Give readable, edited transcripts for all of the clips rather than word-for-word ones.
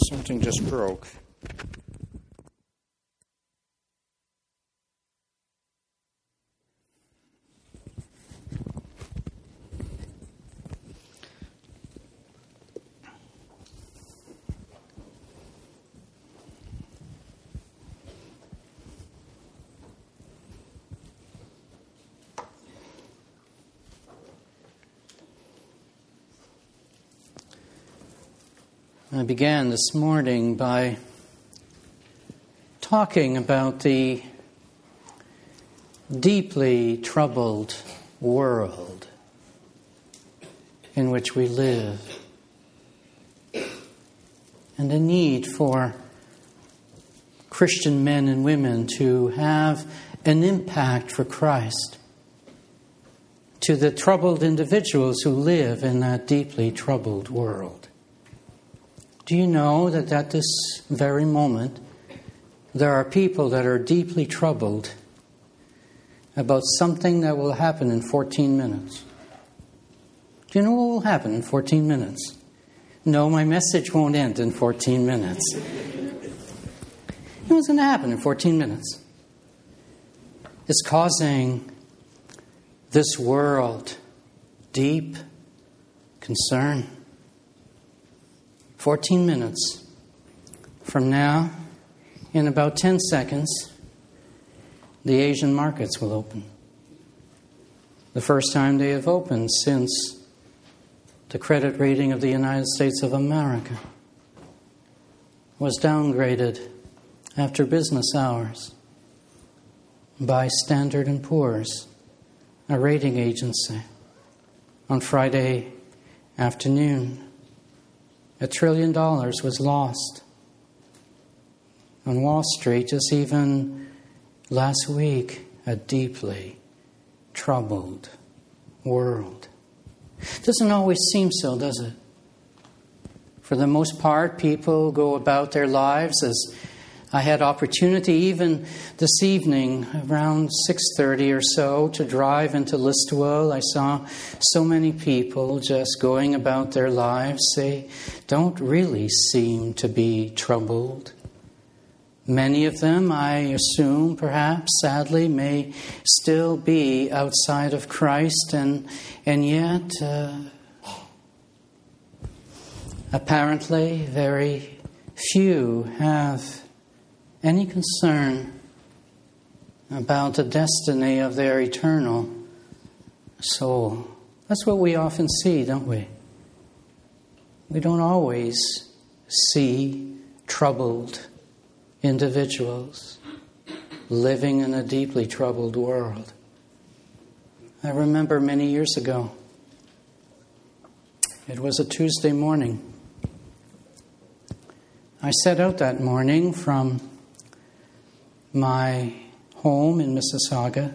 Something just broke. I began this morning by talking about the deeply troubled world in which we live and the need for Christian men and women to have an impact for Christ to the troubled individuals who live in that deeply troubled world. Do you know that at this very moment, there are people that are deeply troubled about something that will happen in 14 minutes? Do you know what will happen in 14 minutes? No, my message won't end in 14 minutes. You know what's going to happen in 14 minutes? It's causing this world deep concern. 14 minutes from now, in about 10 seconds, the Asian markets will open. The first time they have opened since the credit rating of the United States of America was downgraded after business hours by Standard & Poor's, a rating agency, on Friday afternoon. $1 trillion was lost on Wall Street just even last week. A deeply troubled world. Doesn't always seem so, does it? For the most part, people go about their lives as I had opportunity even this evening around 6:30 or so to drive into Listowel. I saw so many people just going about their lives. They don't really seem to be troubled. Many of them, I assume, perhaps, sadly, may still be outside of Christ, and yet, apparently, very few have any concern about the destiny of their eternal soul. That's what we often see, don't we? We don't always see troubled individuals living in a deeply troubled world. I remember many years ago, it was a Tuesday morning. I set out that morning from my home in Mississauga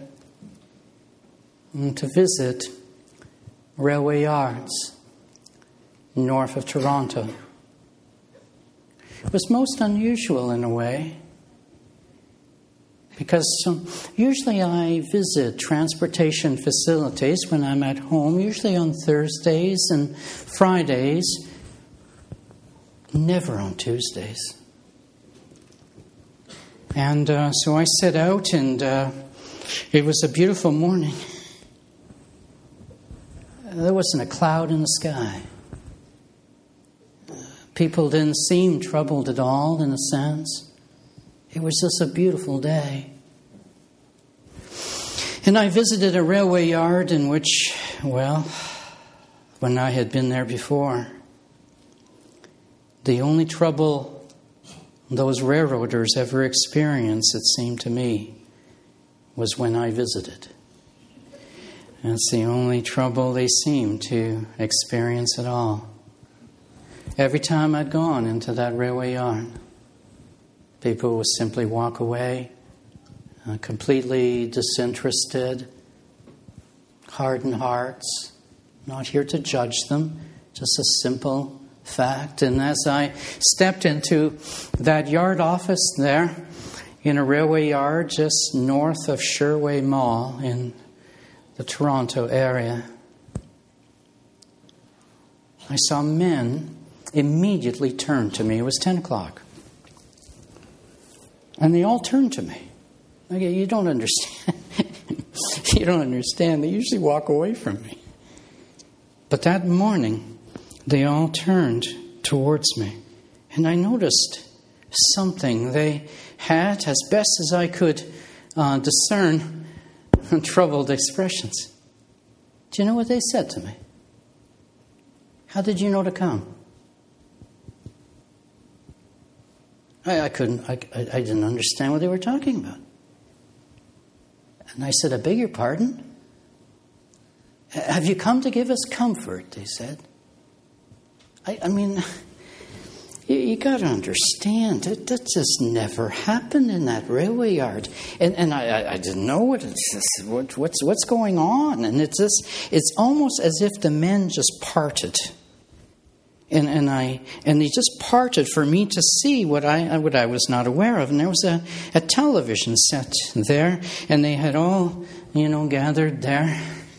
to visit railway yards north of Toronto. It was most unusual in a way because usually I visit transportation facilities when I'm at home, usually on Thursdays and Fridays, never on Tuesdays. And so I set out, and it was a beautiful morning. There wasn't a cloud in the sky. People didn't seem troubled at all, in a sense. It was just a beautiful day. And I visited a railway yard in which, well, when I had been there before, the only trouble those railroaders ever experienced, it seemed to me, was when I visited. That's the only trouble they seemed to experience at all. Every time I'd gone into that railway yard, people would simply walk away, completely disinterested, hardened hearts, not here to judge them, just a simple fact. And as I stepped into that yard office there in a railway yard just north of Sherway Mall in the Toronto area, I saw men immediately turned to me. It was 10 o'clock. And they all turned to me. Okay, you don't understand. You don't understand. They usually walk away from me. But that morning, they all turned towards me. And I noticed something. They had, as best as I could discern, troubled expressions. Do you know what they said to me? How did you know to come? I didn't understand what they were talking about. And I said, I beg your pardon? Have you come to give us comfort? They said. I mean, you got to understand, that just never happened in that railway yard. And I didn't know what's going on. And it's almost as if the men just parted. And they just parted for me to see what I was not aware of. And there was a television set there, and they had all, gathered there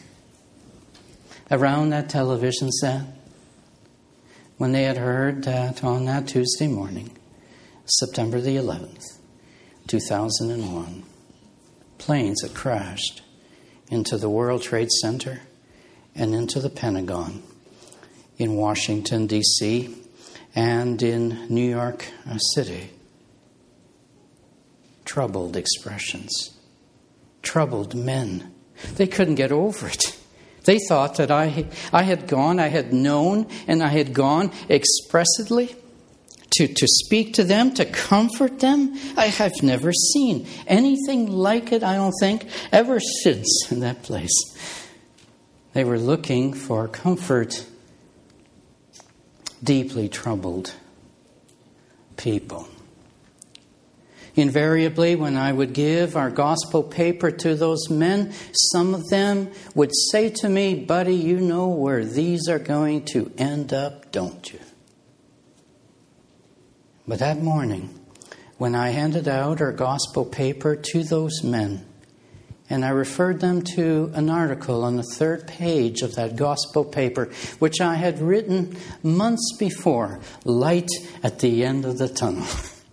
around that television set when they had heard that on that Tuesday morning, September the 11th, 2001, planes had crashed into the World Trade Center and into the Pentagon in Washington, D.C., and in New York City. Troubled expressions. Troubled men. They couldn't get over it. They thought that I had known, and I had gone expressly to speak to them, to comfort them. I have never seen anything like it, I don't think, ever since in that place. They were looking for comfort. Deeply troubled people. Invariably, when I would give our gospel paper to those men, some of them would say to me, "Buddy, you know where these are going to end up, don't you?" But that morning, when I handed out our gospel paper to those men, and I referred them to an article on the 3rd page of that gospel paper, which I had written months before, "Light at the end of the tunnel."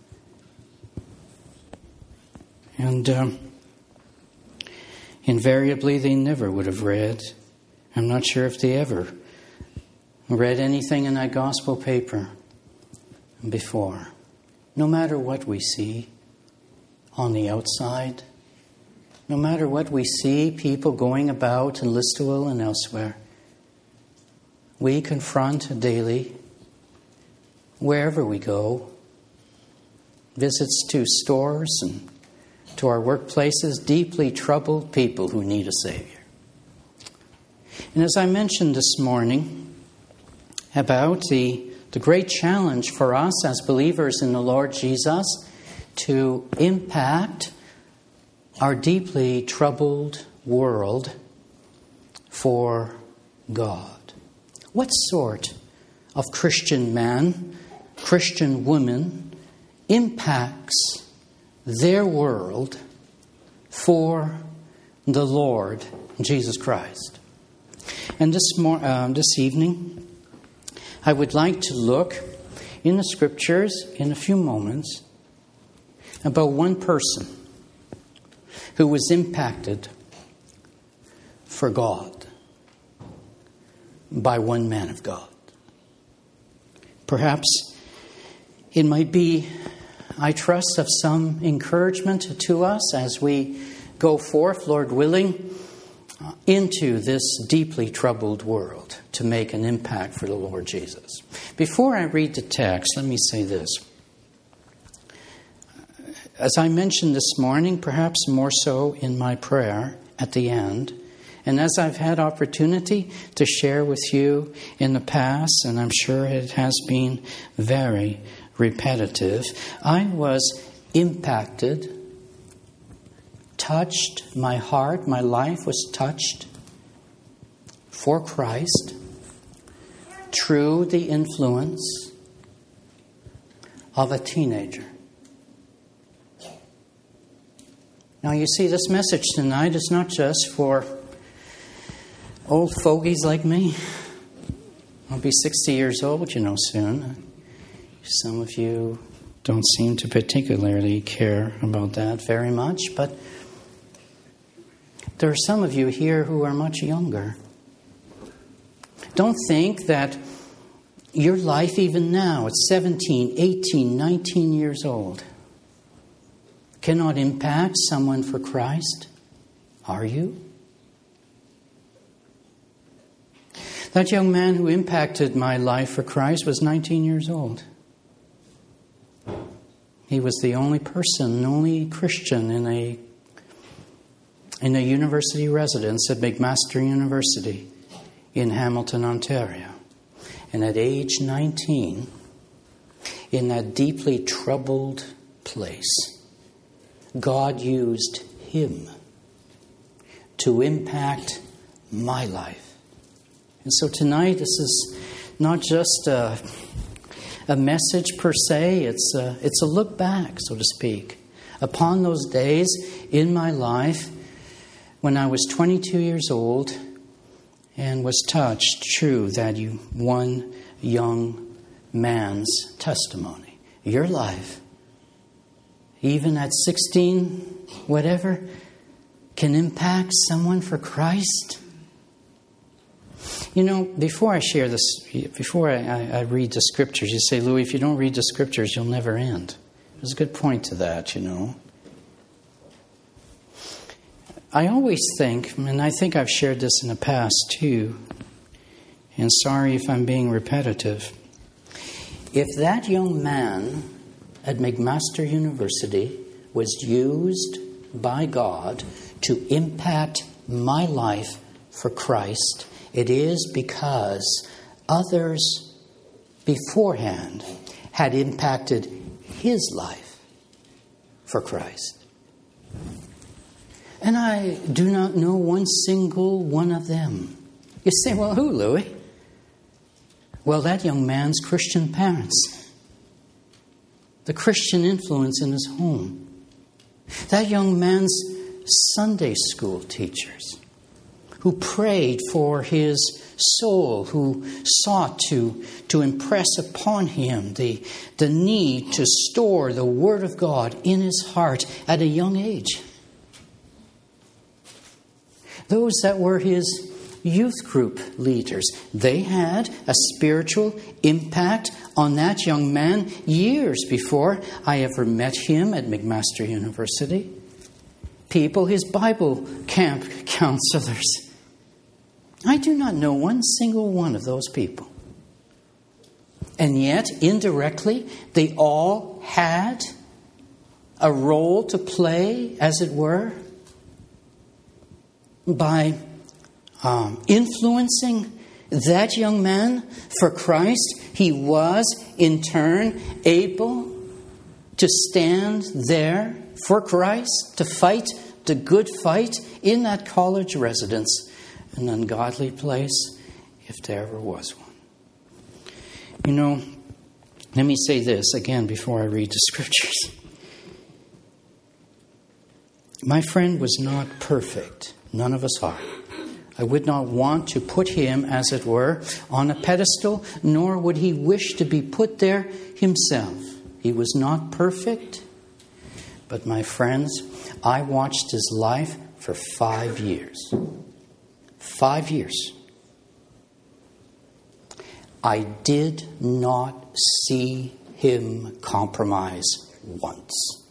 And invariably, they never would have read. I'm not sure if they ever read anything in that gospel paper before. No matter what we see on the outside, no matter what we see, people going about in Listowel and elsewhere, we confront daily, wherever we go, visits to stores and to our workplaces, deeply troubled people who need a Savior. And as I mentioned this morning about the great challenge for us as believers in the Lord Jesus to impact our deeply troubled world for God. What sort of Christian man, Christian woman impacts their world for the Lord Jesus Christ? And this evening, I would like to look in the Scriptures in a few moments about one person who was impacted for God by one man of God. Perhaps it might be, I trust, of some encouragement to us as we go forth, Lord willing, into this deeply troubled world to make an impact for the Lord Jesus. Before I read the text, let me say this. As I mentioned this morning, perhaps more so in my prayer at the end, and as I've had opportunity to share with you in the past, and I'm sure it has been very repetitive, I was impacted, touched, my heart, my life was touched for Christ through the influence of a teenager. Now, you see, this message tonight is not just for old fogies like me, be 60 years old, soon. Some of you don't seem to particularly care about that very much, but there are some of you here who are much younger. Don't think that your life even now at 17, 18, 19 years old cannot impact someone for Christ. Are you? That young man who impacted my life for Christ was 19 years old. He was the only Christian in a university residence at McMaster University in Hamilton, Ontario. And at age 19, in that deeply troubled place, God used him to impact my life. And so tonight, this is not just a message per se, it's a look back, so to speak, upon those days in my life when I was 22 years old and was touched through that one young man's testimony. Your life, even at 16, whatever, can impact someone for Christ. Before I share this, before I read the Scriptures, you say, Louis, if you don't read the Scriptures, you'll never end. There's a good point to that, I always think, and I think I've shared this in the past too, and sorry if I'm being repetitive, if that young man at McMaster University was used by God to impact my life for Christ, it is because others beforehand had impacted his life for Christ. And I do not know one single one of them. You say, well, who, Louis? Well, that young man's Christian parents. The Christian influence in his home. That young man's Sunday school teachers who prayed for his soul, who sought to impress upon him the need to store the Word of God in his heart at a young age. Those that were his youth group leaders, they had a spiritual impact on that young man years before I ever met him at McMaster University. People, his Bible camp counselors. I do not know one single one of those people. And yet, indirectly, they all had a role to play, as it were, by influencing that young man for Christ. He was, in turn, able to stand there for Christ, to fight the good fight in that college residence, an ungodly place, if there ever was one. Let me say this again before I read the Scriptures. My friend was not perfect. None of us are. I would not want to put him, as it were, on a pedestal, nor would he wish to be put there himself. He was not perfect. But my friends, I watched his life for 5 years. 5 years. I did not see him compromise once.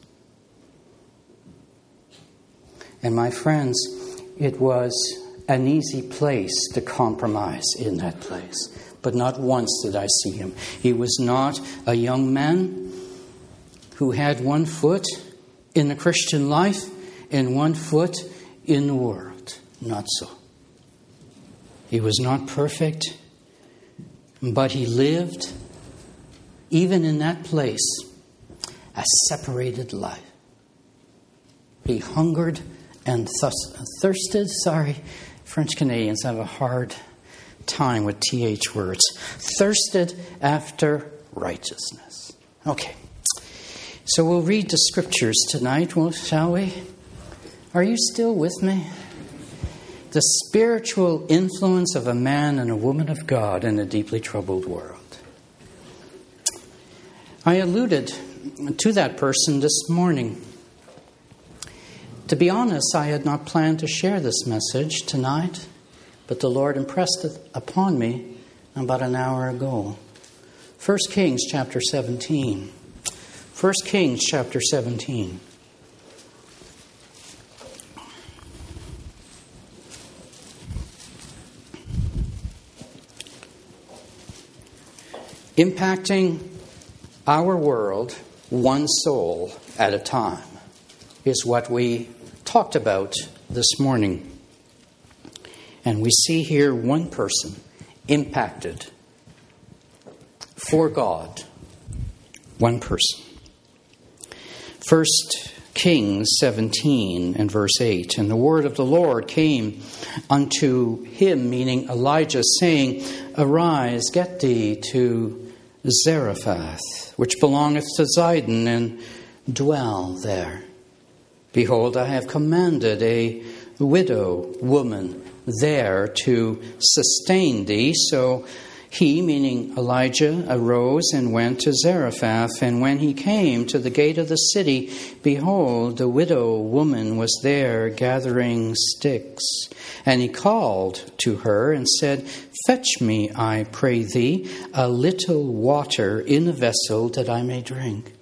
And my friends, it was an easy place to compromise in that place. But not once did I see him. He was not a young man who had one foot in the Christian life and one foot in the world. Not so. He was not perfect, but he lived, even in that place, a separated life. He hungered and thirsted. French Canadians have a hard time with TH words. Thirsted after righteousness. Okay. So we'll read the Scriptures tonight, shall we? Are you still with me? the spiritual influence of a man and a woman of God in a deeply troubled world. I alluded to that person this morning. To be honest, I had not planned to share this message tonight, but the Lord impressed it upon me about an hour ago. 1 Kings chapter 17. 1 Kings chapter 17. Impacting our world one soul at a time is what we talked about this morning. And we see here one person impacted for God. One person. 1 Kings 17 and verse 8. And the word of the Lord came unto him, meaning Elijah, saying, Arise, get thee to Zarephath, which belongeth to Zidon, and dwell there. Behold, I have commanded a widow woman there to sustain thee. So he, meaning Elijah, arose and went to Zarephath. And when he came to the gate of the city, behold, the widow woman was there gathering sticks. And he called to her and said, Fetch me, I pray thee, a little water in a vessel that I may drink.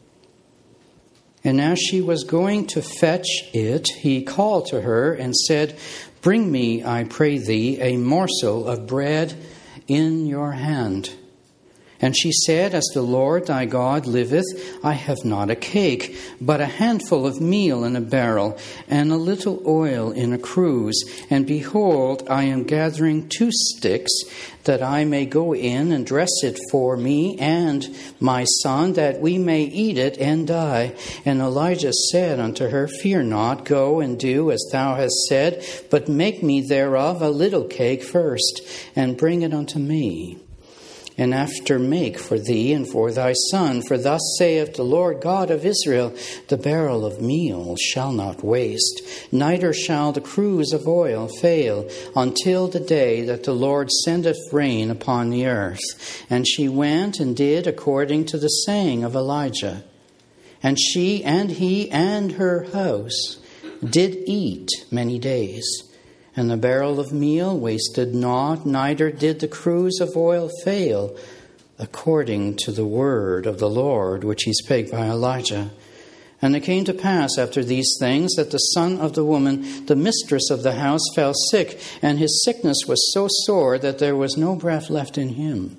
And as she was going to fetch it, he called to her and said, Bring me, I pray thee, a morsel of bread in your hand. And she said, As the Lord thy God liveth, I have not a cake, but a handful of meal in a barrel, and a little oil in a cruse. And behold, I am gathering 2 sticks, that I may go in and dress it for me and my son, that we may eat it and die. And Elijah said unto her, Fear not, go and do as thou hast said, but make me thereof a little cake first, and bring it unto me. And after make for thee and for thy son, for thus saith the Lord God of Israel, the barrel of meal shall not waste, neither shall the cruse of oil fail, until the day that the Lord sendeth rain upon the earth. And she went and did according to the saying of Elijah. And she and he and her house did eat many days. And the barrel of meal wasted not, neither did the cruse of oil fail, according to the word of the Lord, which he spake by Elijah. And it came to pass after these things, that the son of the woman, the mistress of the house, fell sick, and his sickness was so sore that there was no breath left in him.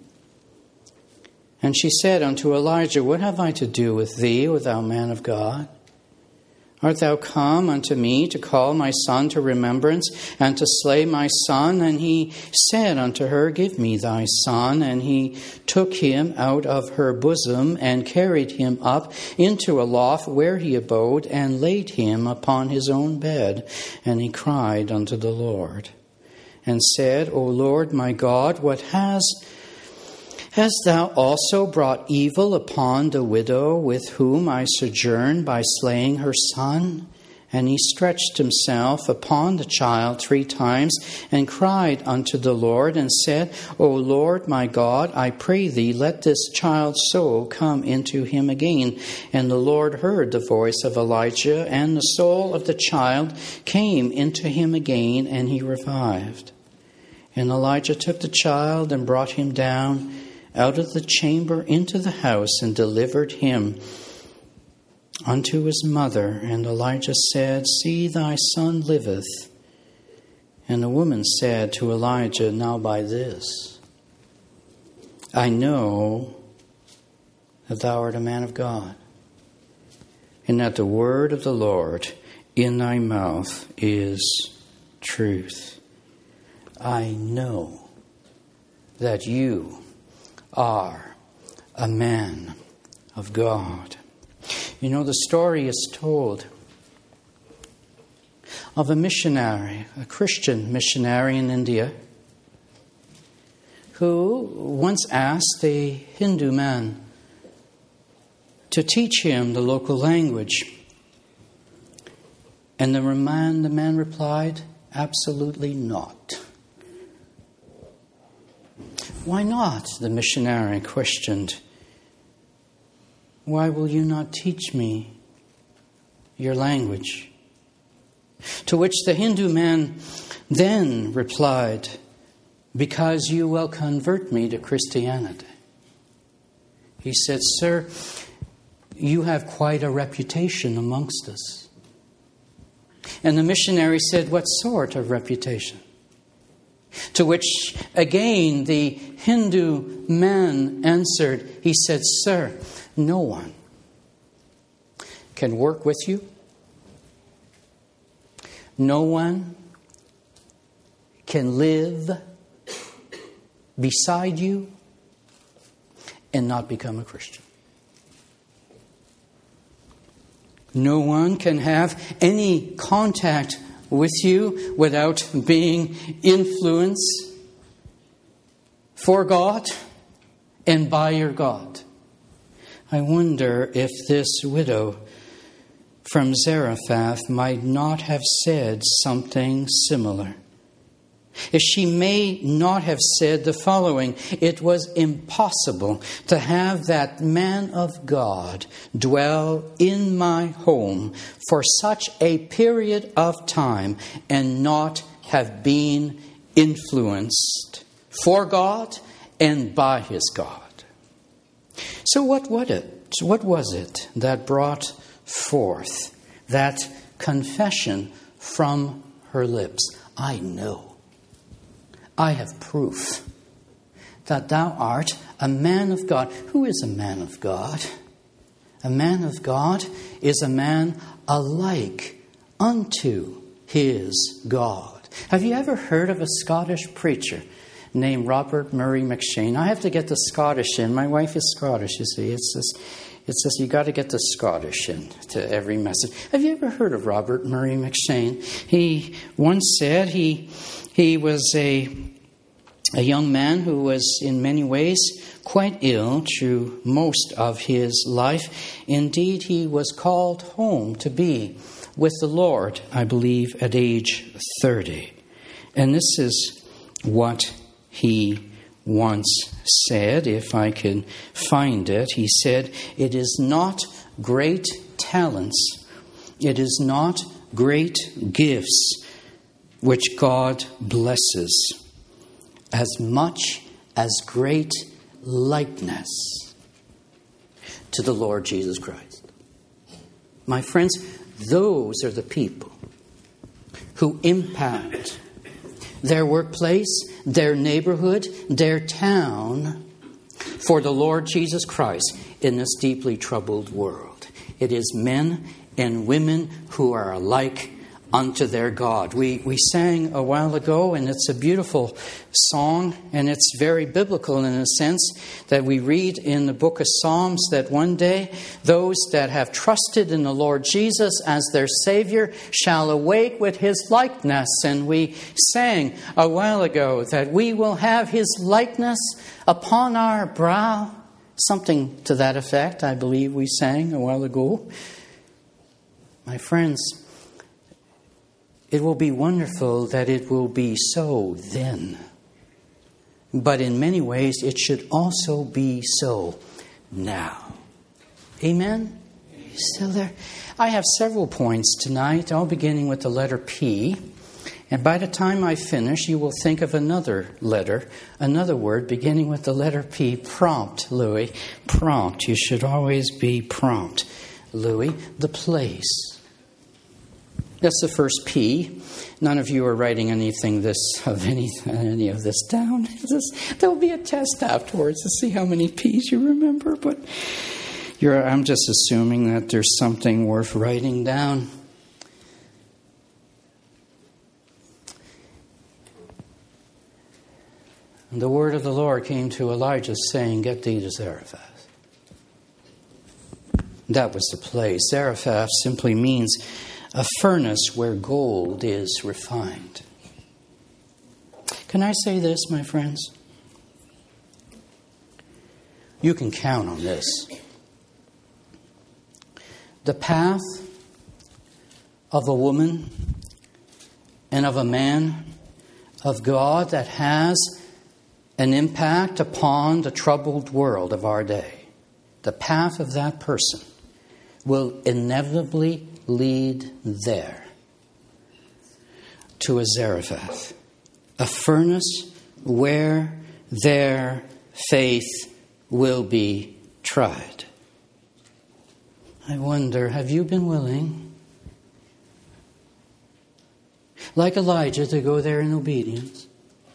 And she said unto Elijah, What have I to do with thee, O thou man of God? Art thou come unto me to call my son to remembrance, and to slay my son? And he said unto her, Give me thy son. And he took him out of her bosom, and carried him up into a loft where he abode, and laid him upon his own bed. And he cried unto the Lord, and said, O Lord my God, what hast thou also brought evil upon the widow with whom I sojourn by slaying her son? And he stretched himself upon the child 3 times and cried unto the Lord and said, O Lord my God, I pray thee, let this child's soul come into him again. And the Lord heard the voice of Elijah, and the soul of the child came into him again, and he revived. And Elijah took the child and brought him down out of the chamber into the house, and delivered him unto his mother. And Elijah said, See, thy son liveth. And the woman said to Elijah, Now by this I know that thou art a man of God, and that the word of the Lord in thy mouth is truth. I know that you are a man of God. You know, the story is told of a missionary, a Christian missionary in India, who once asked a Hindu man to teach him the local language. And the man replied, Absolutely not. Why not? The missionary questioned. Why will you not teach me your language? To which the Hindu man then replied, because you will convert me to Christianity. He said, sir, you have quite a reputation amongst us. And the missionary said, what sort of reputation? To which again the Hindu man answered, he said, sir, no one can work with you. No one can live beside you and not become a Christian. No one can have any contact with you without being influenced for God and by your God. I wonder if this widow from Zarephath might not have said something similar. If she may not have said the following, it was impossible to have that man of God dwell in my home for such a period of time and not have been influenced for God and by his God. So what was it that brought forth that confession from her lips? I know. I have proof that thou art a man of God. Who is a man of God? A man of God is a man alike unto his God. Have you ever heard of a Scottish preacher named Robert Murray M'Cheyne? I have to get the Scottish in. My wife is Scottish, you see. It's just you got to get the Scottish in to every message. Have you ever heard of Robert Murray M'Cheyne? He once said he was a young man who was in many ways quite ill through most of his life. Indeed, he was called home to be with the Lord, I believe, at age 30. And this is what he once said, if I can find it. He said, it is not great talents, it is not great gifts which God blesses, as much as great likeness to the Lord Jesus Christ. My friends, those are the people who impact their workplace, their neighborhood, their town for the Lord Jesus Christ in this deeply troubled world. It is men and women who are alike unto their God. We sang a while ago, and it's a beautiful song, and it's very biblical in a sense that we read in the book of Psalms that one day those that have trusted in the Lord Jesus as their Savior shall awake with His likeness. And we sang a while ago that we will have His likeness upon our brow. Something to that effect, I believe we sang a while ago. My friends, it will be wonderful that it will be so then. But in many ways, it should also be so now. Amen? Are you still there? I have several points tonight, all beginning with the letter P. And by the time I finish, you will think of another letter, another word beginning with the letter P. Prompt, Louis. Prompt. You should always be prompt, Louis. The place. That's the first P. None of you are writing any of this down. There will be a test afterwards to see how many P's you remember. But I'm just assuming that there's something worth writing down. And the word of the Lord came to Elijah, saying, "Get thee to Zarephath." That was the place. Zarephath simply means a furnace where gold is refined. Can I say this, my friends? You can count on this. The path of a woman and of a man of God that has an impact upon the troubled world of our day, the path of that person will inevitably lead there to a Zarephath, a furnace where their faith will be tried. I wonder, have you been willing, like Elijah, to go there in obedience?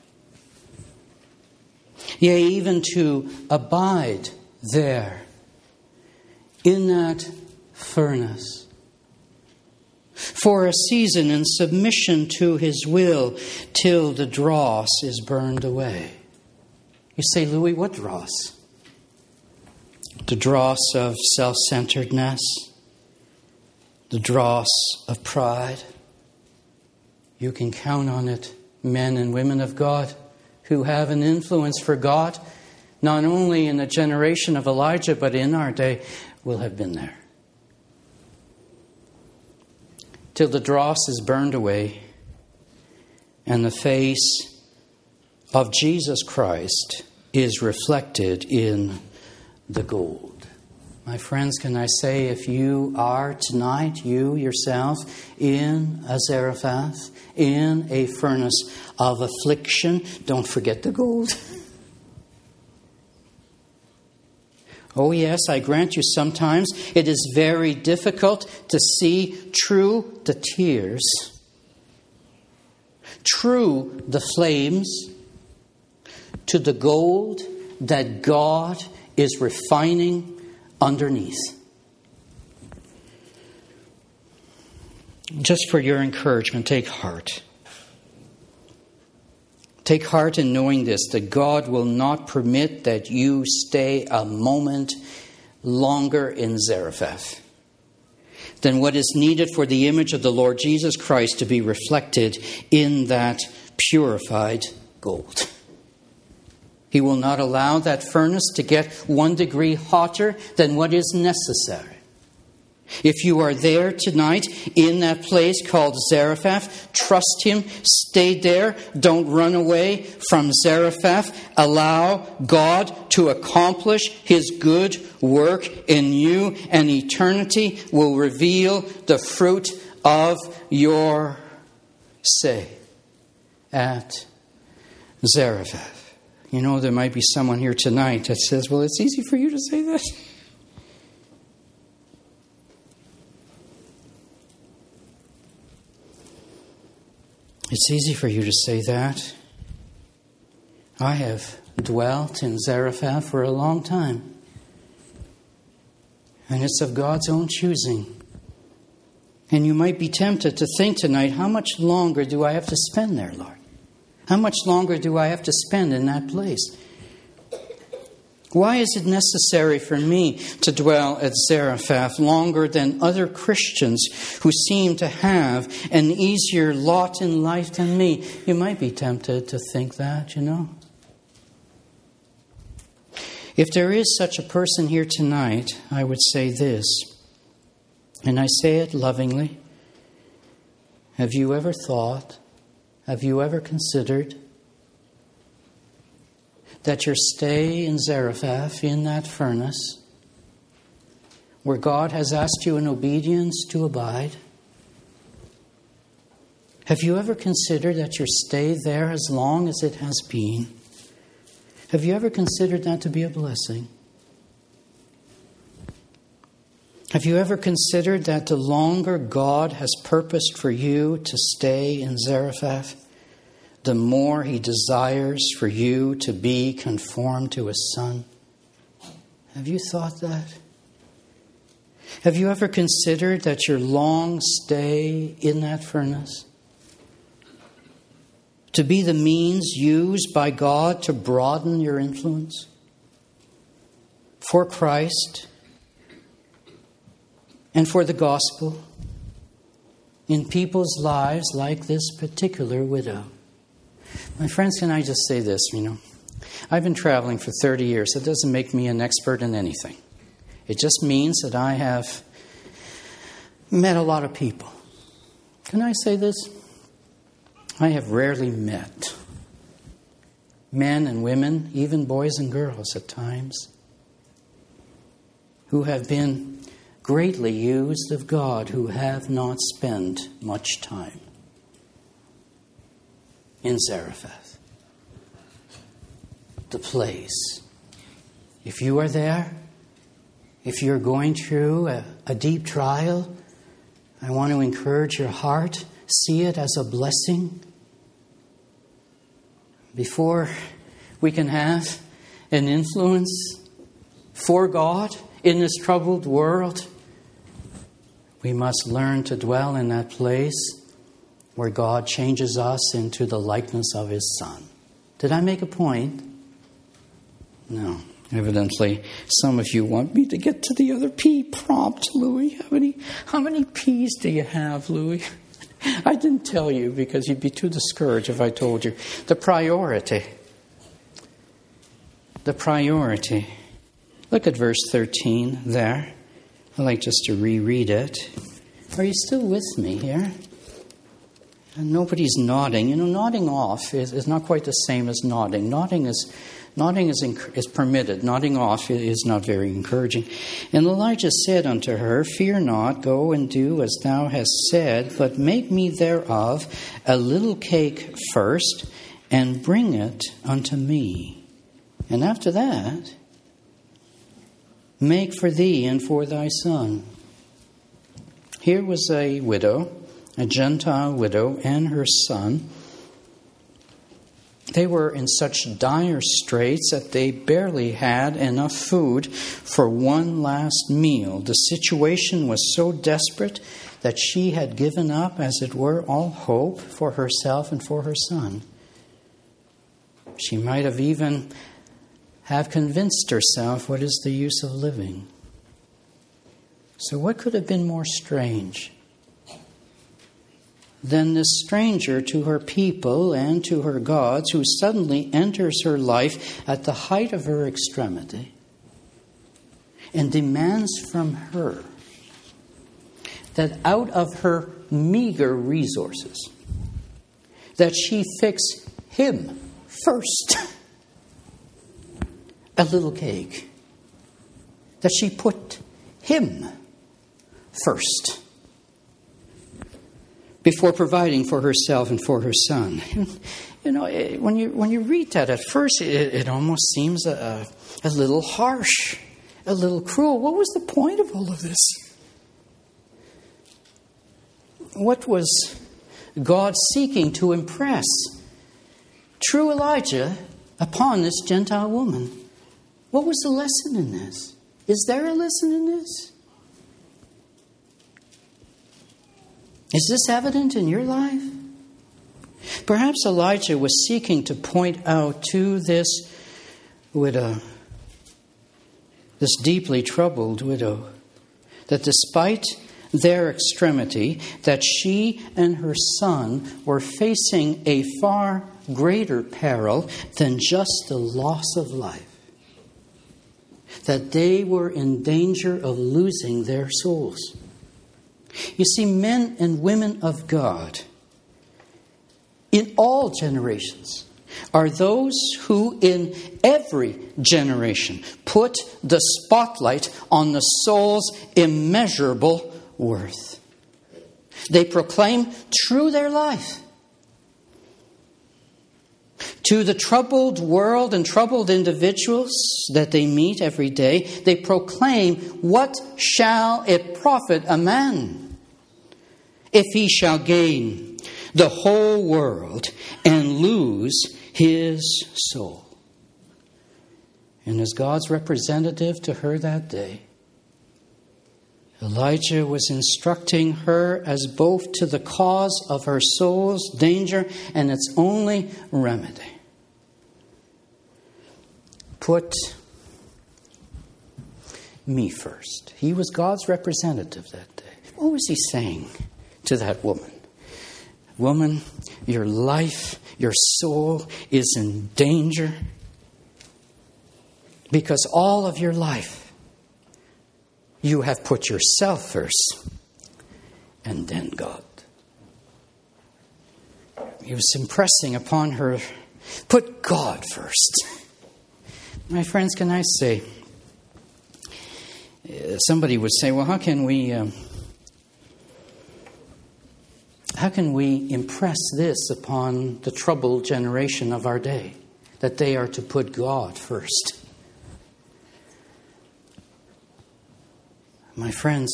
Yea, even to abide there in that furnace for a season in submission to His will till the dross is burned away. You say, Louis, what dross? The dross of self-centeredness, the dross of pride. You can count on it, men and women of God who have an influence for God, not only in the generation of Elijah, but in our day, will have been there. Till the dross is burned away and the face of Jesus Christ is reflected in the gold. My friends, can I say, if you are tonight, you yourself, in a Zarephath, in a furnace of affliction, don't forget the gold. Oh yes, I grant you sometimes it is very difficult to see through the tears, through the flames, to the gold that God is refining underneath. Just for your encouragement, take heart. Take heart in knowing this, that God will not permit that you stay a moment longer in Zarephath than what is needed for the image of the Lord Jesus Christ to be reflected in that purified gold. He will not allow that furnace to get 1 degree hotter than what is necessary. If you are there tonight in that place called Zarephath, trust Him, stay there, don't run away from Zarephath. Allow God to accomplish His good work in you, and eternity will reveal the fruit of your stay at Zarephath. You know, there might be someone here tonight that says, well, it's easy for you to say that. It's easy for you to say that. I have dwelt in Zarephath for a long time. And it's of God's own choosing. And you might be tempted to think tonight, how much longer do I have to spend there, Lord? How much longer do I have to spend in that place? Why is it necessary for me to dwell at Zarephath longer than other Christians who seem to have an easier lot in life than me? You might be tempted to think that, you know. If there is such a person here tonight, I would say this, and I say it lovingly. Have you ever thought, have you ever considered that your stay in Zarephath, in that furnace, where God has asked you in obedience to abide, have you ever considered that your stay there, as long as it has been, have you ever considered that to be a blessing? Have you ever considered that the longer God has purposed for you to stay in Zarephath, the more He desires for you to be conformed to His Son? Have you thought that? Have you ever considered that your long stay in that furnace to be the means used by God to broaden your influence for Christ and for the gospel in people's lives like this particular widow? My friends, can I just say this, I've been traveling for 30 years. It doesn't make me an expert in anything. It just means that I have met a lot of people. Can I say this? I have rarely met men and women, even boys and girls at times, who have been greatly used of God, who have not spent much time in Zarephath, the place. If you are there, if you're going through a deep trial, I want to encourage your heart. See it as a blessing. Before we can have an influence for God in this troubled world, we must learn to dwell in that place where God changes us into the likeness of His Son. Did I make a point? No. Evidently, some of you want me to get to the other P prompt, Louis. How many P's do you have, Louis? I didn't tell you because you'd be too discouraged if I told you. The priority. The priority. Look at verse 13 there. I'd like just to reread it. Are you still with me here? And nobody's nodding. You know, nodding off is not quite the same as nodding. Nodding is permitted. Nodding off is not very encouraging. And Elijah said unto her, Fear not, go and do as thou hast said, but make me thereof a little cake first, and bring it unto me. And after that, make for thee and for thy son. Here was a widow, a Gentile widow, and her son. They were in such dire straits that they barely had enough food for one last meal. The situation was so desperate that she had given up, as it were, all hope for herself and for her son. She might have even have convinced herself, what is the use of living? So what could have been more strange than this stranger to her people and to her gods, who suddenly enters her life at the height of her extremity and demands from her that out of her meager resources, that she fix him first a little cake, that she put him first before providing for herself and for her son. You know, when you read that at first, it almost seems a little harsh, a little cruel. What was the point of all of this? What was God seeking to impress true Elijah upon this Gentile woman? What was the lesson in this? Is there a lesson in this? Is this evident in your life? Perhaps Elijah was seeking to point out to this widow, this deeply troubled widow, that despite their extremity, that she and her son were facing a far greater peril than just the loss of life. That they were in danger of losing their souls. You see, men and women of God in all generations are those who in every generation put the spotlight on the soul's immeasurable worth. They proclaim through their life to the troubled world and troubled individuals that they meet every day, they proclaim, what shall it profit a man if he shall gain the whole world and lose his soul? And as God's representative to her that day, Elijah was instructing her as both to the cause of her soul's danger and its only remedy. Put me first. He was God's representative that day. What was he saying to that woman? Woman, your life, your soul is in danger because all of your life you have put yourself first and then God. He was impressing upon her, put God first. My friends, can I say, somebody would say, well, how can we impress this upon the troubled generation of our day, that they are to put God first? My friends,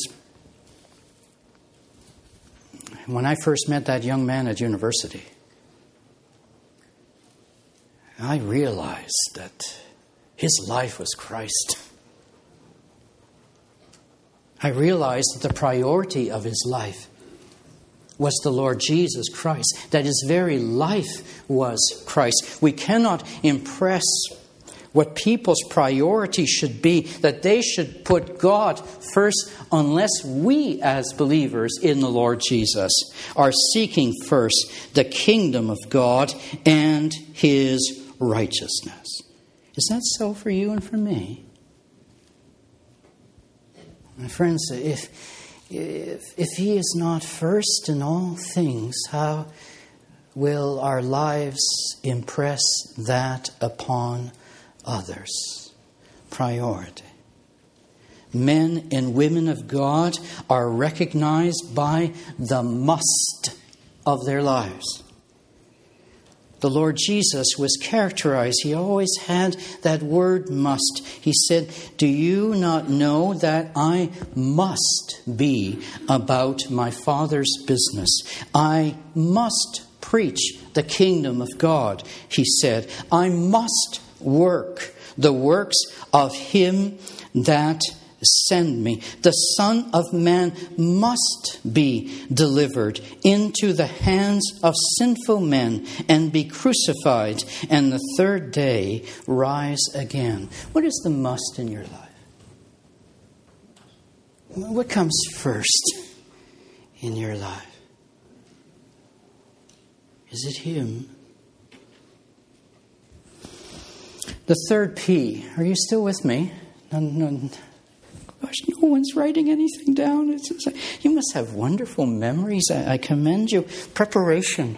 when I first met that young man at university, I realized that his life was Christ. I realized that the priority of his life was the Lord Jesus Christ, that his very life was Christ. We cannot impress what people's priority should be, that they should put God first, unless we as believers in the Lord Jesus are seeking first the kingdom of God and his righteousness. Is that so for you and for me? My friends, if he is not first in all things, how will our lives impress that upon others? Priority. Men and women of God are recognized by the must of their lives. The Lord Jesus was characterized. He always had that word must. He said, do you not know that I must be about my Father's business? I must preach the kingdom of God, he said. I must work the works of him that sent me. The Son of Man must be delivered into the hands of sinful men and be crucified, and the third day rise again. What is the must in your life? What comes first in your life? Is it him? The third P. Are you still with me? No. Gosh, no one's writing anything down. You must have wonderful memories. I commend you. Preparation.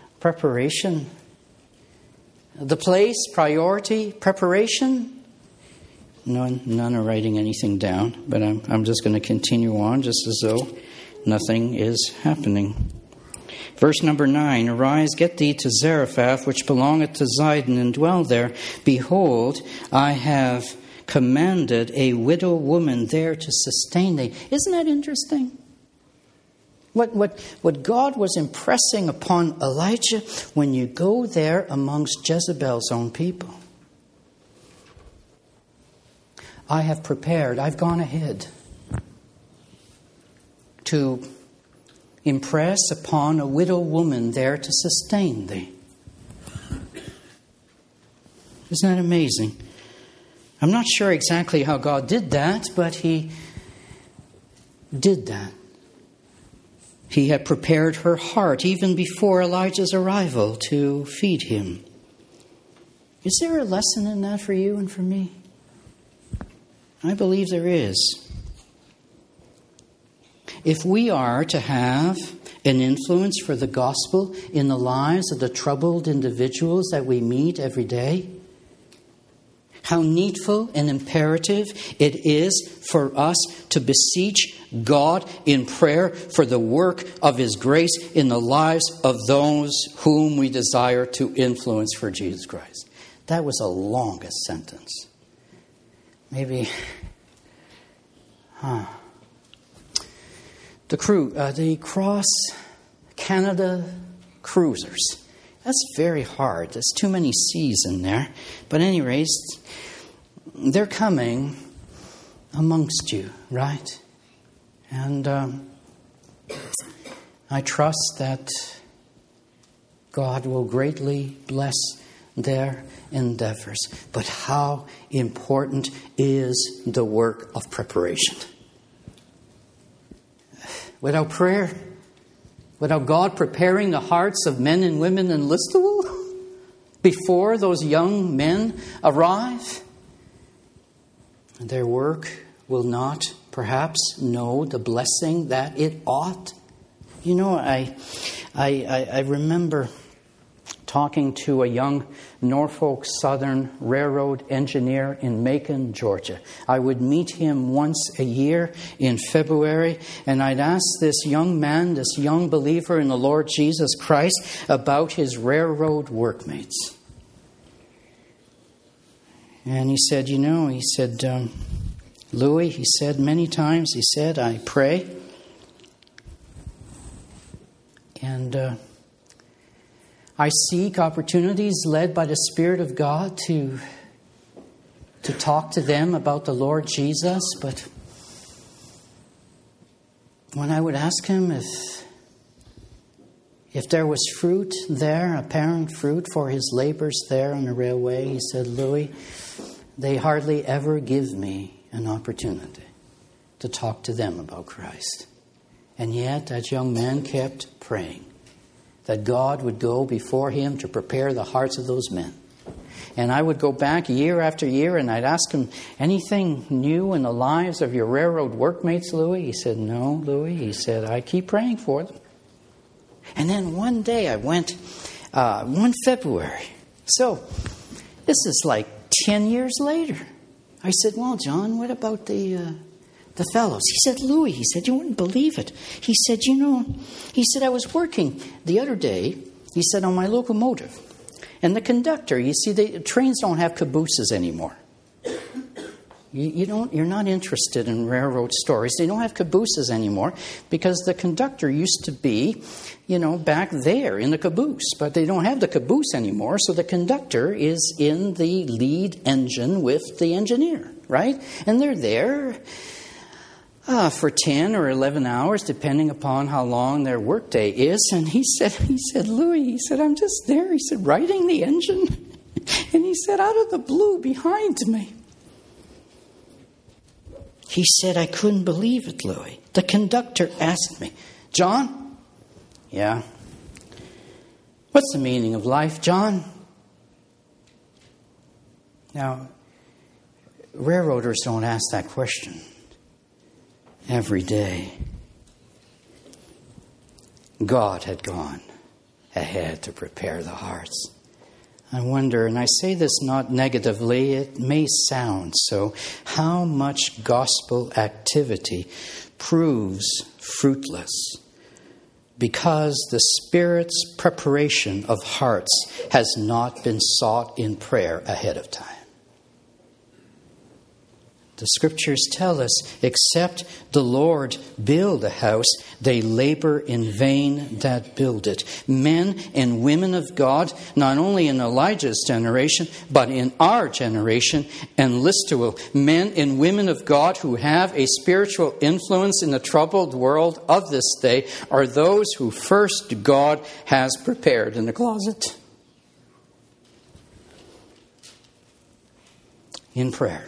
The place, priority, preparation. None are writing anything down, but I'm just going to continue on just as though nothing is happening. Verse number 9, arise, get thee to Zarephath, which belongeth to Zidon, and dwell there. Behold, I have commanded a widow woman there to sustain thee. Isn't that interesting? What God was impressing upon Elijah, when you go there amongst Jezebel's own people. I have prepared, I've gone ahead to impress upon a widow woman there to sustain thee. Isn't that amazing? I'm not sure exactly how God did that, but he did that. He had prepared her heart even before Elijah's arrival to feed him. Is there a lesson in that for you and for me? I believe there is. If we are to have an influence for the gospel in the lives of the troubled individuals that we meet every day, how needful and imperative it is for us to beseech God in prayer for the work of his grace in the lives of those whom we desire to influence for Jesus Christ. That was the longest sentence. Maybe... The Cross Canada cruisers. That's very hard. There's too many C's in there. But anyways, they're coming amongst you, right? And I trust that God will greatly bless their endeavors. But how important is the work of preparation? Without prayer, without God preparing the hearts of men and women in Listowel before those young men arrive, their work will not perhaps know the blessing that it ought. You know, I remember talking to a young Norfolk Southern Railroad engineer in Macon, Georgia. I would meet him once a year in February, and I'd ask this young man, this young believer in the Lord Jesus Christ, about his railroad workmates. And he said, Louis, he said many times, he said, I pray. And I seek opportunities led by the Spirit of God to talk to them about the Lord Jesus. But when I would ask him if there was fruit there, apparent fruit for his labors there on the railway, he said, Louis, they hardly ever give me an opportunity to talk to them about Christ. And yet that young man kept praying that God would go before him to prepare the hearts of those men. And I would go back year after year and I'd ask him, anything new in the lives of your railroad workmates, Louis? He said, no, Louis. He said, I keep praying for them. And then one day I went, one February. So this is like 10 years later. I said, well, John, what about the fellows? He said, Louis, he said, you wouldn't believe it. He said, I was working the other day, he said, on my locomotive. And the conductor, you see, the trains don't have cabooses anymore. You're not interested in railroad stories. They don't have cabooses anymore because the conductor used to be, back there in the caboose. But they don't have the caboose anymore, so the conductor is in the lead engine with the engineer, right? And they're there for 10 or 11 hours, depending upon how long their workday is. And he said, Louis, he said, I'm just there. He said, riding the engine. And he said, out of the blue behind me, he said, I couldn't believe it, Louis. The conductor asked me, John? Yeah. What's the meaning of life, John? Now, railroaders don't ask that question every day. God had gone ahead to prepare the hearts. I wonder, and I say this not negatively, it may sound so, how much gospel activity proves fruitless because the Spirit's preparation of hearts has not been sought in prayer ahead of time. The Scriptures tell us, except the Lord build a house, they labor in vain that build it. Men and women of God, not only in Elijah's generation, but in our generation, and list to men and women of God who have a spiritual influence in the troubled world of this day, are those who first God has prepared in the closet. In prayer.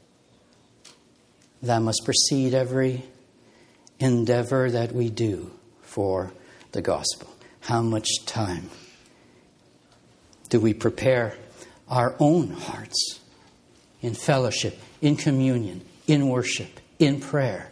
That must precede every endeavor that we do for the gospel. How much time do we prepare our own hearts in fellowship, in communion, in worship, in prayer?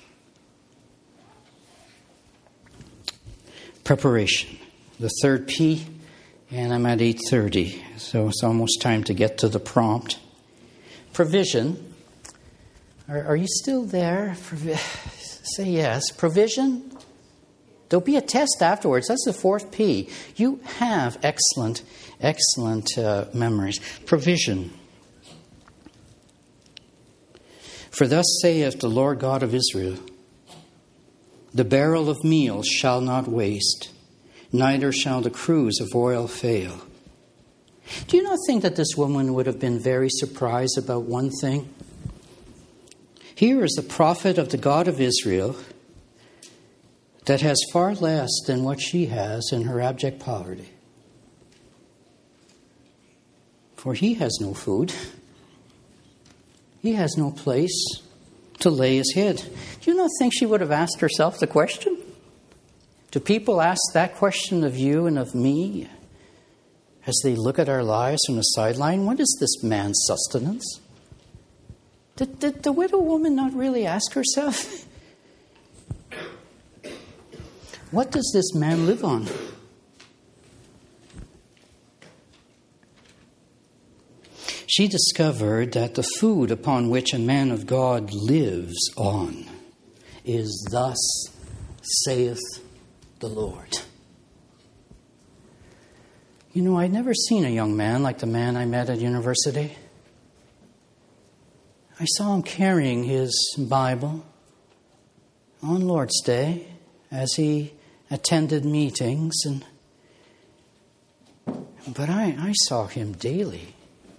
Preparation. The third P, and I'm at 8:30, so it's almost time to get to the prompt. Provision. Are you still there? Say yes. Provision. There'll be a test afterwards. That's the fourth P. You have excellent memories. Provision. For thus saith the Lord God of Israel, the barrel of meal shall not waste, neither shall the cruse of oil fail. Do you not think that this woman would have been very surprised about one thing? Here is the prophet of the God of Israel that has far less than what she has in her abject poverty. For he has no food. He has no place to lay his head. Do you not think she would have asked herself the question? Do people ask that question of you and of me as they look at our lives from the sideline? What is this man's sustenance? Did the widow woman not really ask herself, what does this man live on? she discovered that the food upon which a man of God lives on is thus saith the Lord. You know, I'd never seen a young man like the man I met at university. I saw him carrying his Bible on Lord's Day as he attended meetings, but I saw him daily.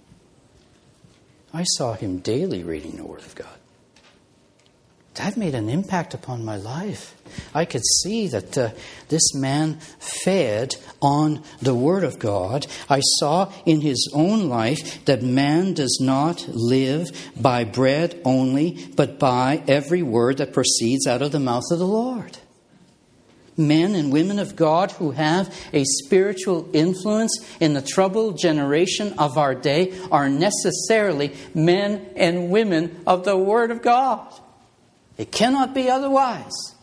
I saw him daily reading the Word of God. That made an impact upon my life. I could see that this man fed on the Word of God. I saw in his own life that man does not live by bread only, but by every word that proceeds out of the mouth of the Lord. Men and women of God who have a spiritual influence in the troubled generation of our day are necessarily men and women of the Word of God. It cannot be otherwise.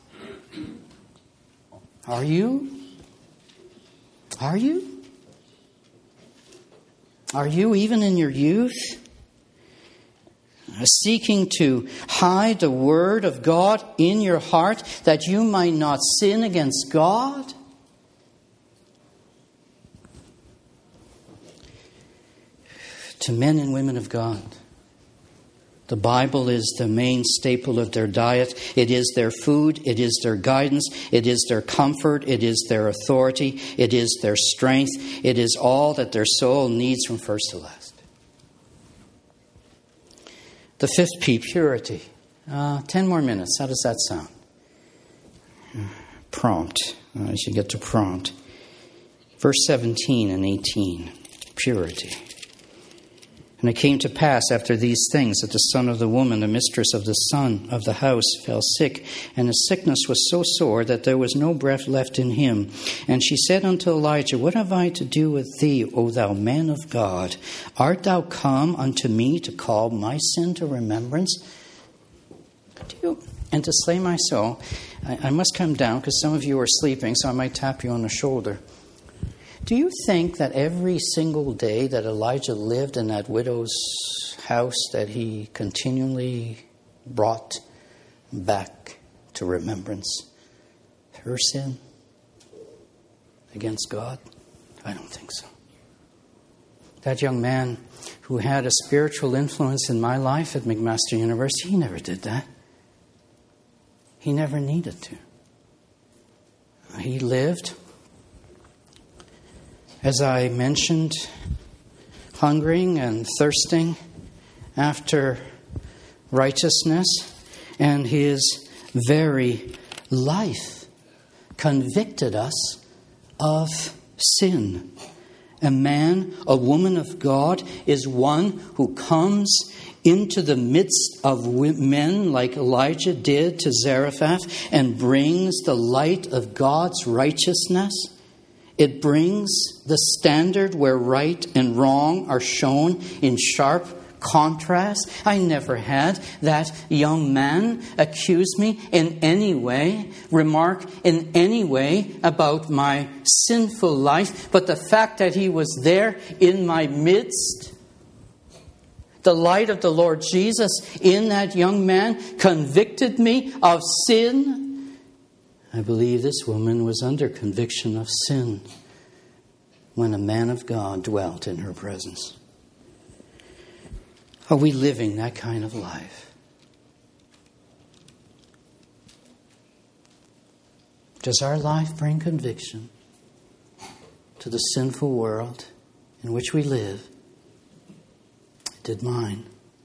Are you? Are you? Are you even in your youth seeking to hide the Word of God in your heart that you might not sin against God? To men and women of God, the Bible is the main staple of their diet. It is their food. It is their guidance. It is their comfort. It is their authority. It is their strength. It is all that their soul needs from first to last. The fifth P, purity. 10 more minutes. How does that sound? Prompt. I should get to prompt. Verse 17 and 18. Purity. And it came to pass after these things that the son of the woman, the mistress of the son of the house, fell sick, and his sickness was so sore that there was no breath left in him. And she said unto Elijah, What have I to do with thee, O thou man of God? Art thou come unto me to call my sin to remembrance? And to slay my soul, I must come down, because some of you are sleeping, so I might tap you on the shoulder. Do you think that every single day that Elijah lived in that widow's house that he continually brought back to remembrance her sin against God? I don't think so. That young man who had a spiritual influence in my life at McMaster University, he never did that. He never needed to. He lived, as I mentioned, hungering and thirsting after righteousness, and his very life convicted us of sin. A man, a woman of God, is one who comes into the midst of men like Elijah did to Zarephath and brings the light of God's righteousness. It brings the standard where right and wrong are shown in sharp contrast. I never had that young man accuse me in any way, remark in any way about my sinful life, but the fact that he was there in my midst, the light of the Lord Jesus in that young man convicted me of sin. I believe this woman was under conviction of sin when a man of God dwelt in her presence. Are we living that kind of life? Does our life bring conviction to the sinful world in which we live? It did mine.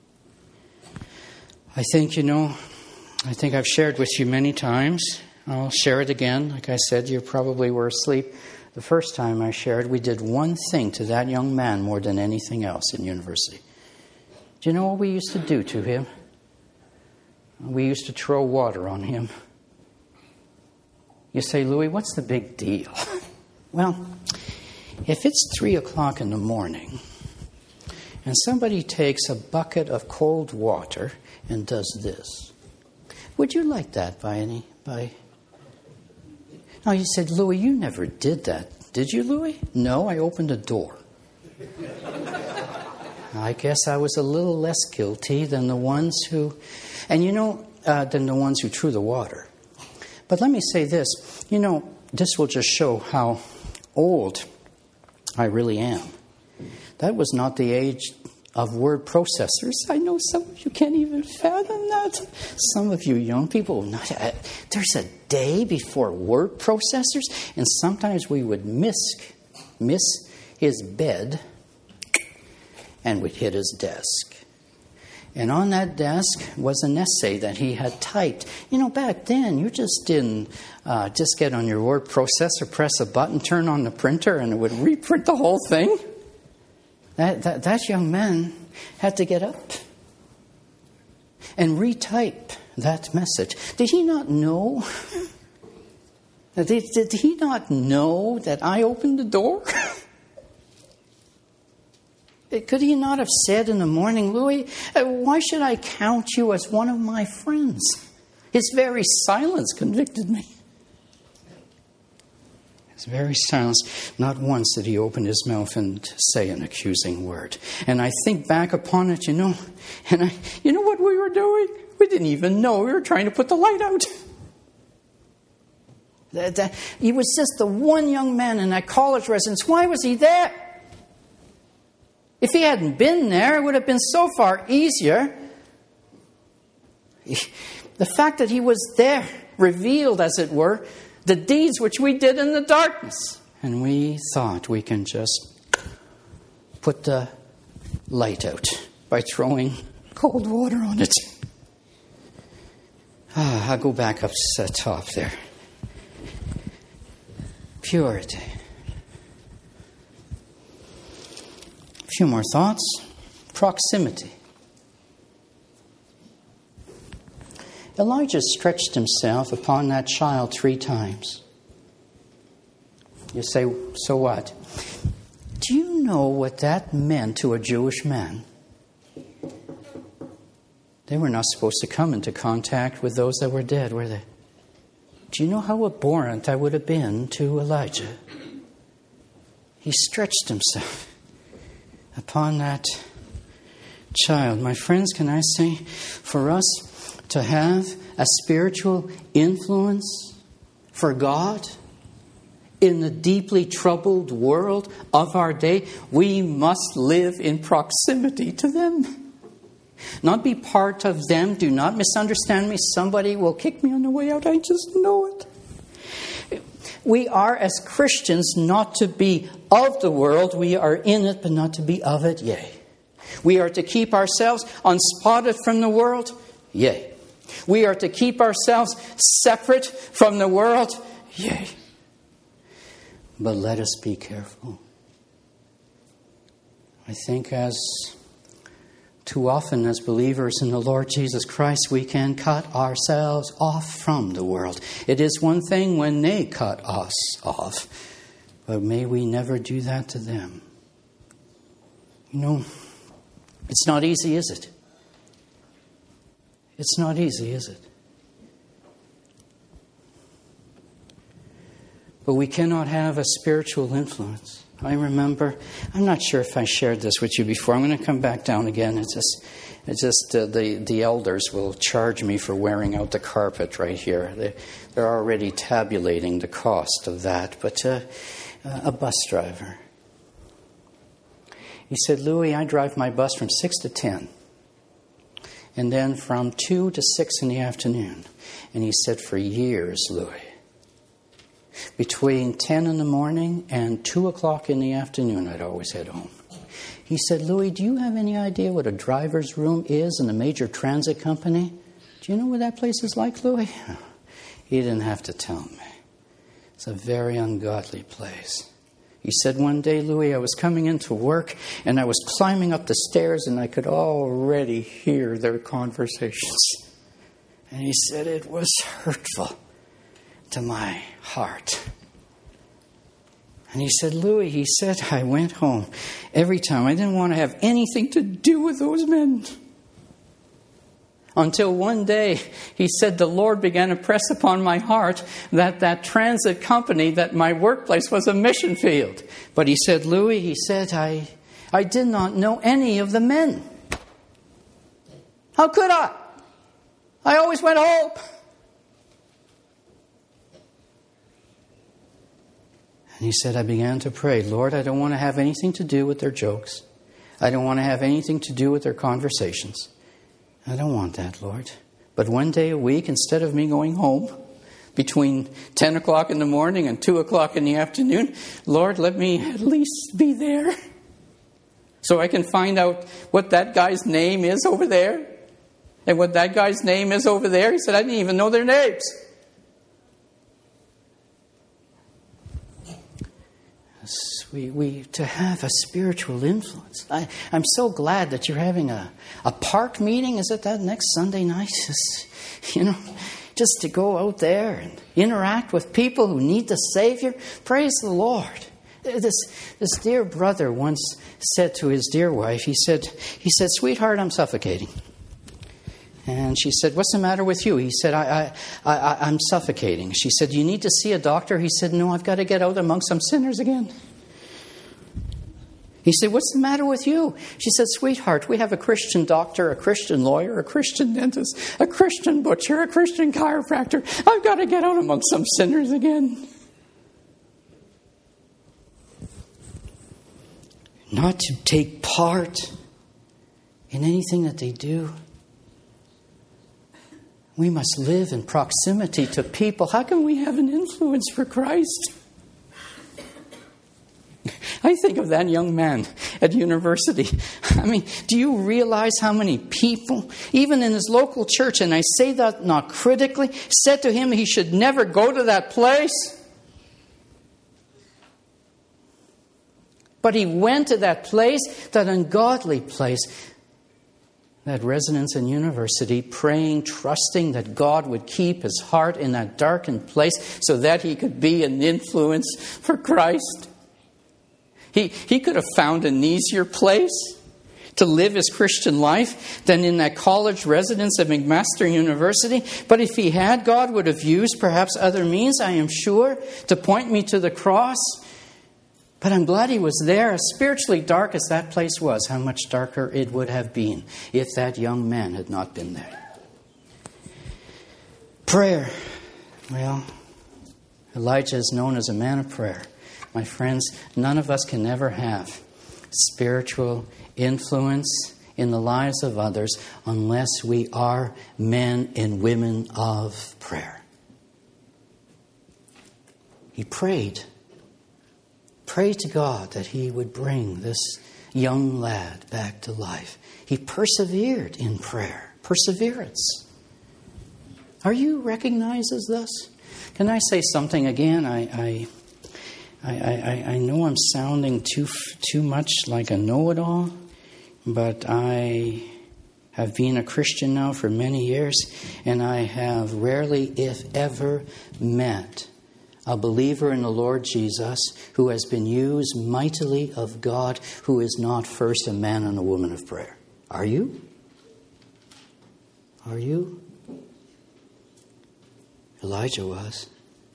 I think I've shared with you many times. I'll share it again. Like I said, you probably were asleep. The first time I shared, we did one thing to that young man more than anything else in university. Do you know what we used to do to him? We used to throw water on him. You say, Louis, what's the big deal? Well, if it's 3 o'clock in the morning and somebody takes a bucket of cold water and does this, would you like that No, you said, Louis, you never did that. Did you, Louis? No, I opened a door. I guess I was a little less guilty than the ones who, than the ones who drew the water. But let me say this, this will just show how old I really am. That was not the age of word processors. I know some of you can't even fathom that. Some of you young people, there's a day before word processors, and sometimes we would miss his bed and we'd hit his desk. And on that desk was an essay that he had typed. Back then, you just didn't just get on your word processor, press a button, turn on the printer, and it would reprint the whole thing. That young man had to get up and retype that message. Did he not know? Did he not know that I opened the door? Could he not have said in the morning, Louis, why should I count you as one of my friends? His very silence convicted me. His very silence. Not once did he open his mouth and say an accusing word. And I think back upon it, and what we were doing? We didn't even know. We were trying to put the light out. He was just the one young man in that college residence. Why was he there? If he hadn't been there, it would have been so far easier. The fact that he was there revealed, as it were, the deeds which we did in the darkness. And we thought we can just put the light out by throwing cold water on it. I'll go back up to the top there. Purity. A few more thoughts. Proximity. Elijah stretched himself upon that child 3 times. You say, so what? Do you know what that meant to a Jewish man? They were not supposed to come into contact with those that were dead, were they? Do you know how abhorrent that would have been to Elijah? He stretched himself upon that child. My friends, can I say, for us to have a spiritual influence for God in the deeply troubled world of our day, we must live in proximity to them. Not be part of them. Do not misunderstand me. Somebody will kick me on the way out. I just know it. We are, as Christians, not to be of the world. We are in it, but not to be of it. Yea. We are to keep ourselves unspotted from the world. Yea. We are to keep ourselves separate from the world. Yea. But let us be careful. I think as too often as believers in the Lord Jesus Christ, we can cut ourselves off from the world. It is one thing when they cut us off, but may we never do that to them. It's not easy, is it? It's not easy, is it? But we cannot have a spiritual influence. I remember, I'm not sure if I shared this with you before. I'm going to come back down again. It's just the elders will charge me for wearing out the carpet right here. They're already tabulating the cost of that. But a bus driver, he said, Louis, I drive my bus from 6 to 10. And then from 2 to 6 in the afternoon. And he said, for years, Louis, between 10 in the morning and 2 o'clock in the afternoon, I'd always head home. He said, Louis, do you have any idea what a driver's room is in a major transit company? Do you know what that place is like, Louis? He didn't have to tell me. It's a very ungodly place. He said, one day, Louis, I was coming into work and I was climbing up the stairs and I could already hear their conversations. And he said, it was hurtful to my heart. And he said, Louis, he said, I went home every time. I didn't want to have anything to do with those men. Until one day, he said, the Lord began to press upon my heart that transit company, that my workplace was a mission field. But he said, Louis, he said, I did not know any of the men. How could I? I always went home. And he said, I began to pray, Lord, I don't want to have anything to do with their jokes. I don't want to have anything to do with their conversations. I don't want that, Lord. But one day a week, instead of me going home between 10 o'clock in the morning and 2 o'clock in the afternoon, Lord, let me at least be there so I can find out what that guy's name is over there and what that guy's name is over there. He said, I didn't even know their names. We to have a spiritual influence. I'm so glad that you're having a park meeting. Is it that next Sunday night? Just to go out there and interact with people who need the Savior. Praise the Lord. This dear brother once said to his dear wife, he said, sweetheart, I'm suffocating. And she said, what's the matter with you? He said, I'm suffocating. She said, do you need to see a doctor? He said, no, I've got to get out among some sinners again. He said, what's the matter with you? She said, sweetheart, we have a Christian doctor, a Christian lawyer, a Christian dentist, a Christian butcher, a Christian chiropractor. I've got to get out among some sinners again. Not to take part in anything that they do. We must live in proximity to people. How can we have an influence for Christ? I think of that young man at university. I mean, do you realize how many people, even in his local church, and I say that not critically, said to him he should never go to that place? But he went to that place, that ungodly place, that residence in university, praying, trusting that God would keep his heart in that darkened place so that he could be an influence for Christ. He could have found an easier place to live his Christian life than in that college residence at McMaster University. But if he had, God would have used perhaps other means, I am sure, to point me to the cross. But I'm glad he was there. As spiritually dark as that place was, how much darker it would have been if that young man had not been there. Prayer. Well, Elijah is known as a man of prayer. My friends, none of us can ever have spiritual influence in the lives of others unless we are men and women of prayer. He prayed to God that he would bring this young lad back to life. He persevered in prayer. Perseverance. Are you recognized as this? Can I say something again? I know I'm sounding too much like a know-it-all, but I have been a Christian now for many years, and I have rarely, if ever, met a believer in the Lord Jesus who has been used mightily of God, who is not first a man and a woman of prayer. Are you? Are you? Elijah was.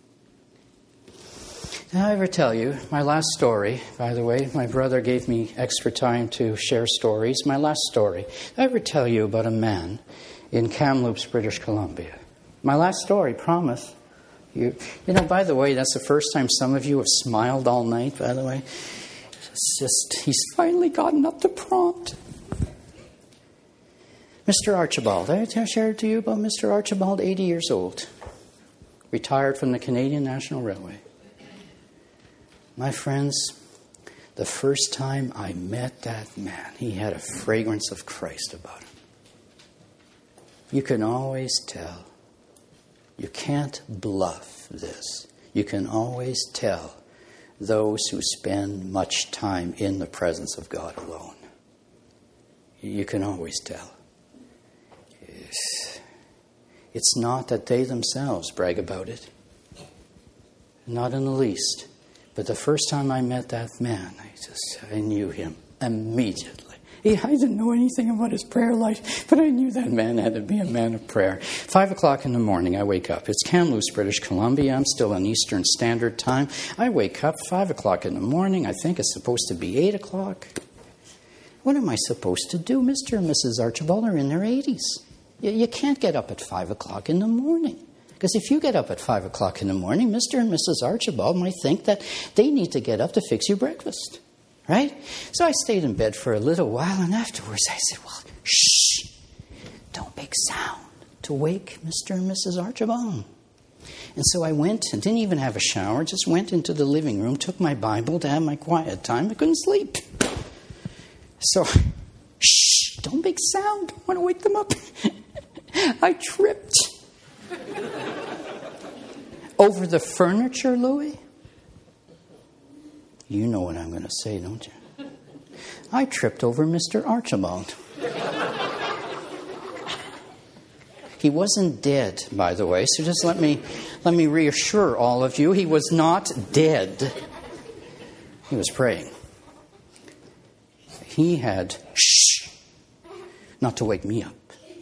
Did I ever tell you, my last story, by the way, my brother gave me extra time to share stories. My last story. Did I ever tell you about a man in Kamloops, British Columbia? My last story, promise. You know, by the way, that's the first time some of you have smiled all night, by the way. It's just, he's finally gotten up to prompt. Mr. Archibald. Did I share to you about Mr. Archibald, 80 years old, retired from the Canadian National Railway. My friends, the first time I met that man, he had a fragrance of Christ about him. You can always tell. You can't bluff this. You can always tell those who spend much time in the presence of God alone. You can always tell. It's not that they themselves brag about it. Not in the least. But the first time I met that man, I knew him immediately. I didn't know anything about his prayer life, but I knew that man had to be a man of prayer. 5 o'clock in the morning, I wake up. It's Kamloops, British Columbia. I'm still on Eastern Standard Time. I wake up 5 o'clock in the morning. I think it's supposed to be 8 o'clock. What am I supposed to do? Mr. and Mrs. Archibald are in their 80s. You can't get up at 5 o'clock in the morning. Because if you get up at 5 o'clock in the morning, Mr. and Mrs. Archibald might think that they need to get up to fix you breakfast. Right? So I stayed in bed for a little while, and afterwards I said, well, shh, don't make sound to wake Mr. and Mrs. Archibald. And so I went and didn't even have a shower, just went into the living room, took my Bible to have my quiet time. I couldn't sleep. So, shh, don't make sound. I want to wake them up. I tripped over the furniture, Louis. You know what I'm going to say, don't you? I tripped over Mr. Archibald. He wasn't dead, by the way, so just let me reassure all of you, he was not dead. He was praying. He had, shh, not to wake me up.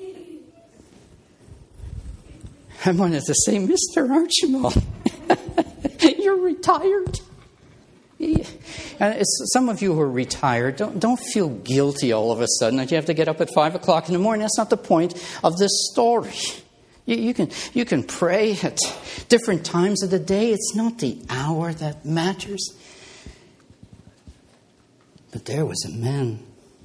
I wanted to say, Mr. Archibald, you're retired. And some of you who are retired, don't feel guilty all of a sudden that you have to get up at 5 o'clock in the morning. That's not the point of this story. You can pray at different times of the day. It's not the hour that matters. But there was a man.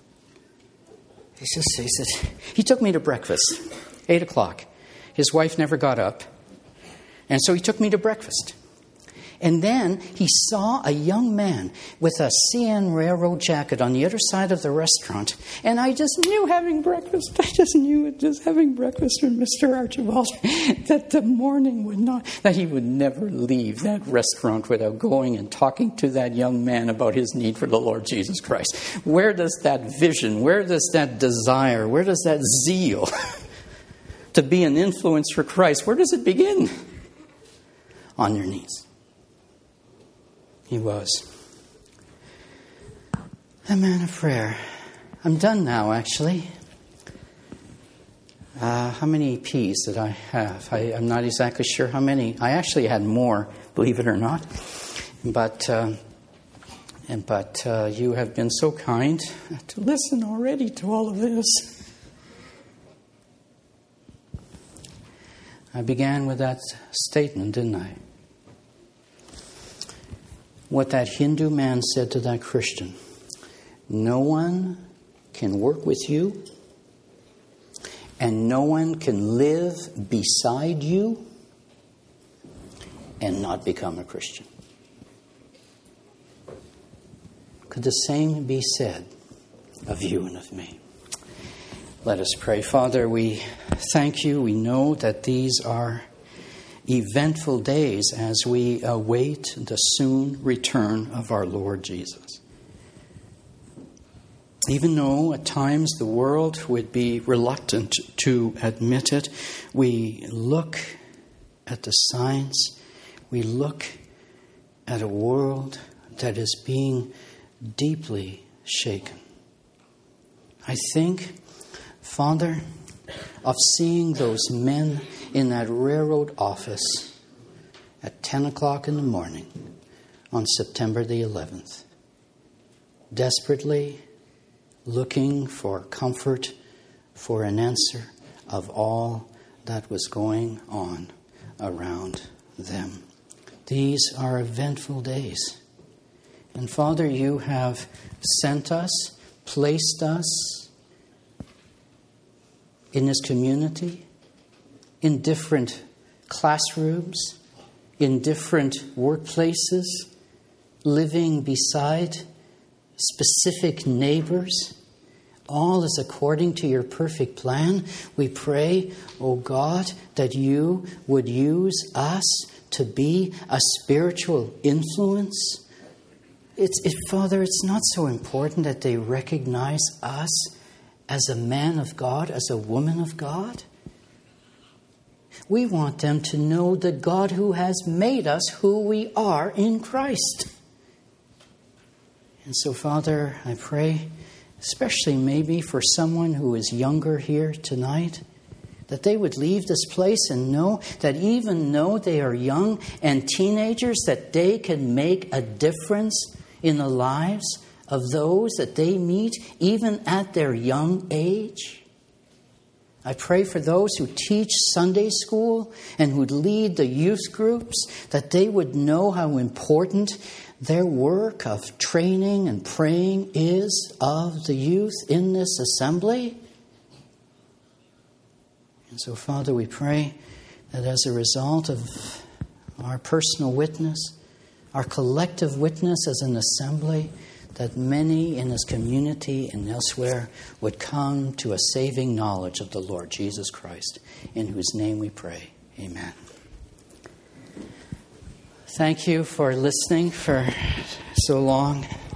He took me to breakfast, 8 o'clock. His wife never got up. And so he took me to breakfast. And then he saw a young man with a CN Railroad jacket on the other side of the restaurant. And I just knew having breakfast having breakfast with Mr. Archibald, that the morning that he would never leave that restaurant without going and talking to that young man about his need for the Lord Jesus Christ. Where does that vision, where does that desire, where does that zeal to be an influence for Christ, where does it begin? On your knees. He was a man of prayer. I'm done now, actually. How many P's did I have? I'm not exactly sure how many. I actually had more, believe it or not. But you have been so kind to listen already to all of this. I began with that statement, didn't I? What that Hindu man said to that Christian. No one can work with you, and no one can live beside you and not become a Christian. Could the same be said of you and of me? Let us pray. Father, we thank you. We know that these are eventful days as we await the soon return of our Lord Jesus. Even though at times the world would be reluctant to admit it, we look at the signs, we look at a world that is being deeply shaken. I think, Father, of seeing those men in that railroad office at 10 o'clock in the morning on September the 11th, desperately looking for comfort, for an answer of all that was going on around them. These are eventful days. And Father, you have sent us, placed us in this community, in different classrooms, in different workplaces, living beside specific neighbors. All is according to your perfect plan. We pray, O God, that you would use us to be a spiritual influence. Father, it's not so important that they recognize us as a man of God, as a woman of God. We want them to know the God who has made us who we are in Christ. And so, Father, I pray, especially maybe for someone who is younger here tonight, that they would leave this place and know that even though they are young and teenagers, that they can make a difference in the lives of those that they meet, even at their young age. I pray for those who teach Sunday school and who lead the youth groups, that they would know how important their work of training and praying is of the youth in this assembly. And so, Father, we pray that as a result of our personal witness, our collective witness as an assembly, that many in this community and elsewhere would come to a saving knowledge of the Lord Jesus Christ, in whose name we pray. Amen. Thank you for listening for so long.